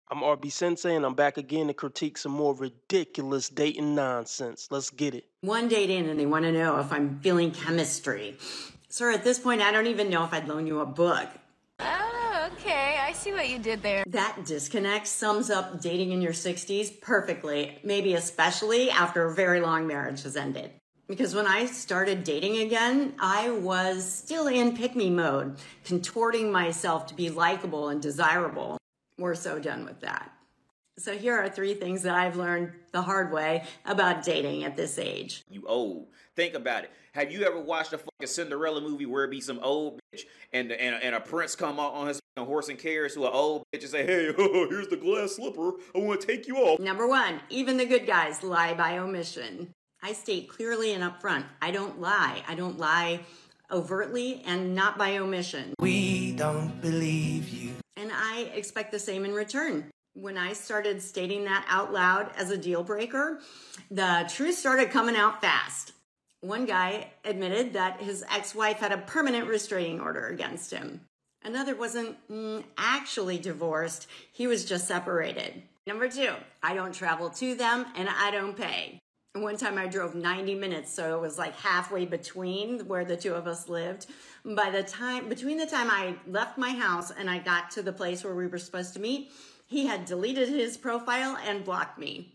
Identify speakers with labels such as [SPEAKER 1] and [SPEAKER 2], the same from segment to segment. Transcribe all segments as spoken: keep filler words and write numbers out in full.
[SPEAKER 1] I'm R B Sensei, and I'm back again to critique some more ridiculous dating nonsense. Let's get it.
[SPEAKER 2] One date in, and they want to know if I'm feeling chemistry. Sir, at this point, I don't even know if I'd loan you a book.
[SPEAKER 3] Oh, okay. I see what you did there.
[SPEAKER 2] That disconnect sums up dating in your sixties perfectly, maybe especially after a very long marriage has ended. Because when I started dating again, I was still in pick-me mode, contorting myself to be likable and desirable. We're so done with that. So here are three things that I've learned the hard way about dating at this age.
[SPEAKER 4] You old. Think about it. Have you ever watched a fucking Cinderella movie where it be some old bitch and and, and a prince come out on his horse and carriage to an old bitch and say, hey, here's the glass slipper. I want to take you off.
[SPEAKER 2] Number one, even the good guys lie by omission. I state clearly and upfront, I don't lie. I don't lie overtly and not by omission.
[SPEAKER 5] We don't believe you.
[SPEAKER 2] And I expect the same in return. When I started stating that out loud as a deal breaker, the truth started coming out fast. One guy admitted that his ex-wife had a permanent restraining order against him. Another wasn't mm, actually divorced. He was just separated. Number two, I don't travel to them and I don't pay. One time I drove ninety minutes, so it was like halfway between where the two of us lived. By the time, between the time I left my house and I got to the place where we were supposed to meet, he had deleted his profile and blocked me.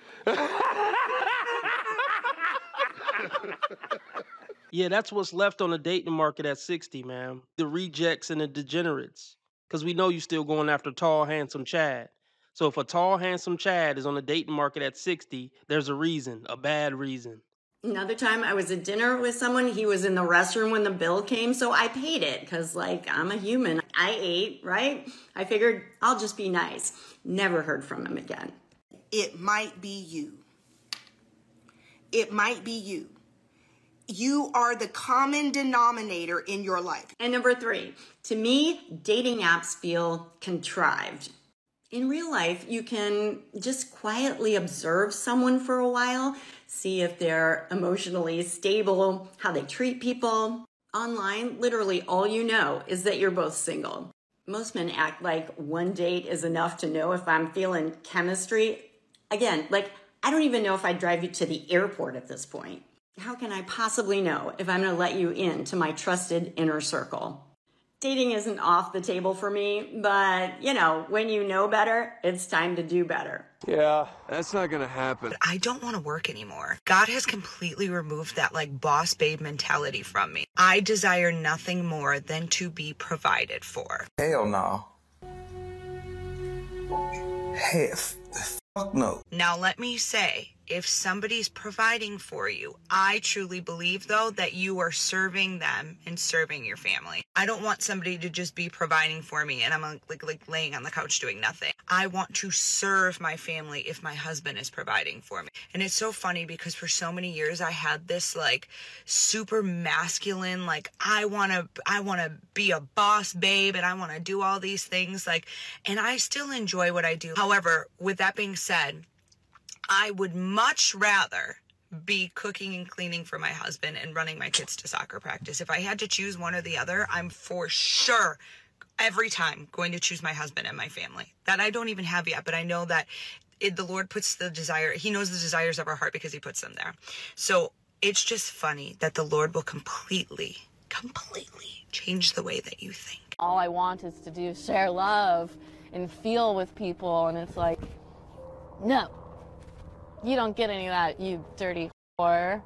[SPEAKER 1] Yeah, that's what's left on the dating market at sixty, man. The rejects and the degenerates. Because we know you still going after tall, handsome Chad. So if a tall, handsome Chad is on the dating market at sixty, there's a reason, a bad reason.
[SPEAKER 2] Another time I was at dinner with someone, he was in the restroom when the bill came, so I paid it because, like, I'm a human. I ate, right? I figured I'll just be nice. Never heard from him again.
[SPEAKER 6] It might be you. It might be you. You are the common denominator in your life.
[SPEAKER 2] And number three, to me, dating apps feel contrived. In real life, you can just quietly observe someone for a while, see if they're emotionally stable, how they treat people. Online, literally all you know is that you're both single. Most men act like one date is enough to know if I'm feeling chemistry. Again, like, I don't even know if I'd drive you to the airport at this point. How can I possibly know if I'm going to let you into my trusted inner circle? Dating isn't off the table for me, but, you know, when you know better, it's time to do better.
[SPEAKER 7] Yeah, that's not gonna happen.
[SPEAKER 8] I don't want to work anymore. God has completely removed that, like, boss babe mentality from me. I desire nothing more than to be provided for.
[SPEAKER 5] Hell no. Hey, f- fuck no.
[SPEAKER 8] Now let me say, if somebody's providing for you, I truly believe, though, that you are serving them and serving your family. I don't want somebody to just be providing for me and I'm like, like laying on the couch doing nothing. I want to serve my family if my husband is providing for me. And it's so funny because for so many years I had this like super masculine, like I want to I want to be a boss babe and I want to do all these things, like, and I still enjoy what I do. However, with that being said, I would much rather be cooking and cleaning for my husband and running my kids to soccer practice. If I had to choose one or the other, I'm for sure every time going to choose my husband and my family. That I don't even have yet, but I know that it, the Lord puts the desire, he knows the desires of our heart because he puts them there. So it's just funny that the Lord will completely, completely change the way that you think.
[SPEAKER 3] All I want is to do share love and feel with people, and it's like, no. You don't get any of that, you dirty whore.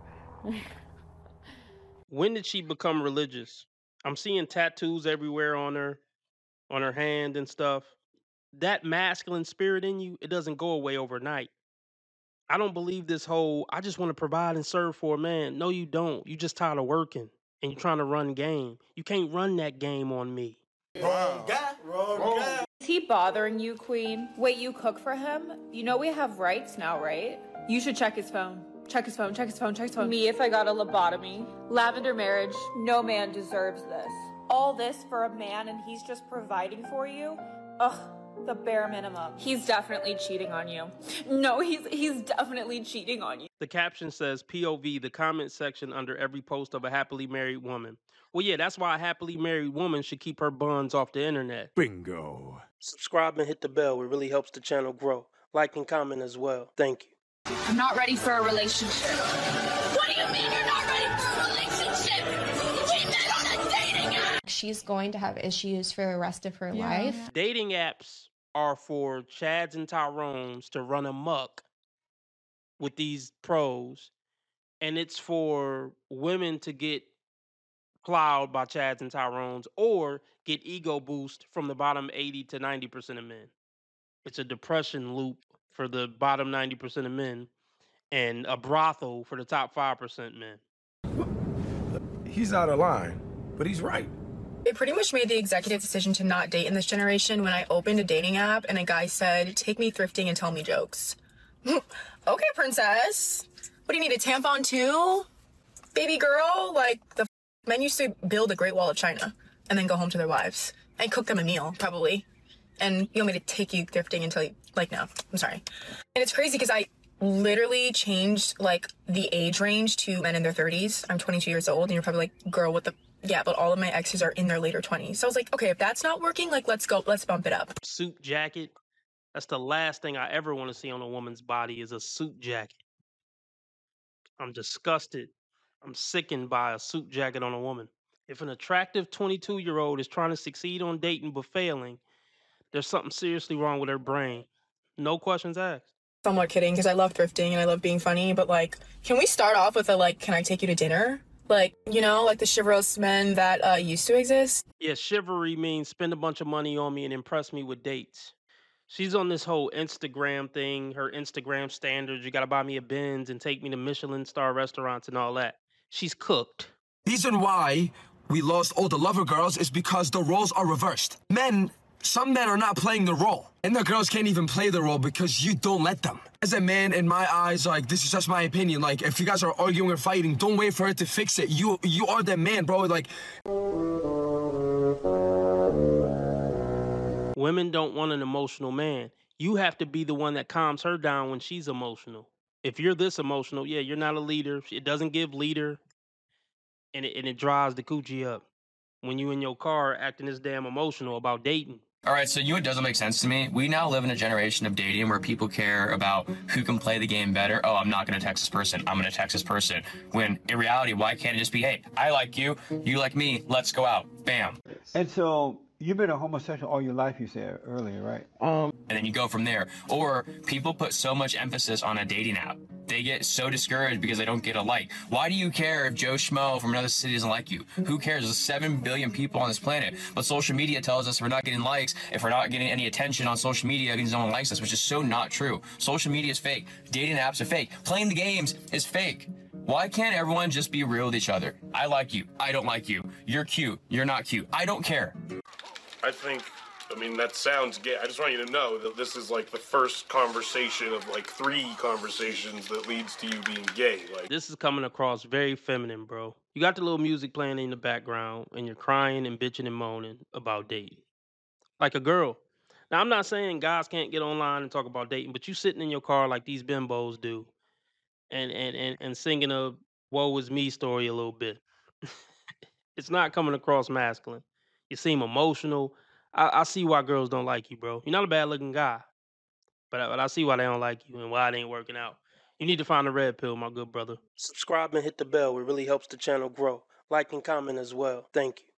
[SPEAKER 1] When did she become religious? I'm seeing tattoos everywhere on her, on her hand and stuff. That masculine spirit in you, it doesn't go away overnight. I don't believe this whole, I just want to provide and serve for a man. No, you don't. You just tired of working and you're trying to run game. You can't run that game on me.
[SPEAKER 5] Wrong guy. Wrong guy.
[SPEAKER 9] Is he bothering you, Queen? Wait, you cook for him? You know we have rights now, right? You should check his phone. Check his phone, check his phone, check his phone. Me if I got a lobotomy. Lavender marriage. No man deserves this. All this for a man and he's just providing for you? Ugh, The bare minimum. He's definitely cheating on you. No, he's he's definitely cheating on you.
[SPEAKER 1] The caption says P O V, the comment section under every post of a happily married woman. Well, yeah, that's why a happily married woman should keep her buns off the internet.
[SPEAKER 10] Bingo.
[SPEAKER 1] Subscribe and hit the bell. It really helps the channel grow. Like and comment as well. Thank you.
[SPEAKER 11] I'm not ready for a relationship. What do you mean you're not ready for a relationship? We met on a dating app.
[SPEAKER 12] She's going to have issues for the rest of her
[SPEAKER 1] Yeah.
[SPEAKER 12] life.
[SPEAKER 1] Dating apps are for Chads and Tyrones to run amok with these pros, and it's for women to get plowed by Chads and Tyrones or get ego boost from the bottom eighty to ninety percent of men. It's a depression loop for the bottom ninety percent of men and a brothel for the top five percent men.
[SPEAKER 10] He's out of line, but he's right.
[SPEAKER 13] I pretty much made the executive decision to not date in this generation when I opened a dating app and a guy said, take me thrifting and tell me jokes. Okay, princess. What do you need, a tampon too? Baby girl? Like, the f- men used to build a Great Wall of China and then go home to their wives and cook them a meal, probably. And you want me to take you thrifting until you, like, no, I'm sorry. And it's crazy because I literally changed, like, the age range to men in their thirties. I'm twenty-two years old and you're probably like, girl, what the... Yeah, but all of my exes are in their later twenties. So I was like, okay, if that's not working, like, let's go, let's bump it up.
[SPEAKER 1] Suit jacket. That's the last thing I ever want to see on a woman's body is a suit jacket. I'm disgusted. I'm sickened by a suit jacket on a woman. If an attractive twenty-two-year-old is trying to succeed on dating but failing, there's something seriously wrong with her brain. No questions asked.
[SPEAKER 13] Somewhat kidding, because I love thrifting and I love being funny, but, like, can we start off with a, like, can I take you to dinner? Like, you know, like the chivalrous men that uh, used to exist.
[SPEAKER 1] Yeah, chivalry means spend a bunch of money on me and impress me with dates. She's on this whole Instagram thing, her Instagram standards. You got to buy me a Benz and take me to Michelin star restaurants and all that. She's cooked.
[SPEAKER 14] Reason why we lost all the lover girls is because the roles are reversed. Men, some men are not playing the role. And the girls can't even play the role because you don't let them. As a man, in my eyes, like, this is just my opinion. Like, if you guys are arguing or fighting, don't wait for it to fix it. You you are the man, bro. Like,
[SPEAKER 1] women don't want an emotional man. You have to be the one that calms her down when she's emotional. If you're this emotional, yeah, you're not a leader. It doesn't give leader, and it, and it drives the coochie up. When you in your car acting this damn emotional about dating.
[SPEAKER 15] All right, so you know what doesn't make sense to me? We now live in a generation of dating where people care about who can play the game better. Oh, I'm not going to text this person. I'm going to text this person. When in reality, why can't it just be, hey, I like you, you like me, let's go out. Bam.
[SPEAKER 16] And so you've been a homosexual all your life, you said earlier, right?
[SPEAKER 15] Um, and then you go from there. Or people put so much emphasis on a dating app. They get so discouraged because they don't get a like. Why do you care if Joe Schmo from another city doesn't like you? Who cares? There's seven billion people on this planet. But social media tells us we're not getting likes. If we're not getting any attention on social media, it means no one likes us, which is so not true. Social media is fake. Dating apps are fake. Playing the games is fake. Why can't everyone just be real with each other? I like you. I don't like you. You're cute. You're not cute. I don't care.
[SPEAKER 17] I think, I mean, that sounds gay. I just want you to know that this is like the first conversation of like three conversations that leads to you being gay. Like,
[SPEAKER 1] this is coming across very feminine, bro. You got the little music playing in the background and you're crying and bitching and moaning about dating. Like a girl. Now, I'm not saying guys can't get online and talk about dating, but you sitting in your car like these bimbos do and, and, and, and singing a woe is me story a little bit. It's not coming across masculine. You seem emotional. I, I see why girls don't like you, bro. You're not a bad looking guy, but I, but I see why they don't like you and why it ain't working out. You need to find a red pill, my good brother. Subscribe and hit the bell. It really helps the channel grow. Like and comment as well. Thank you.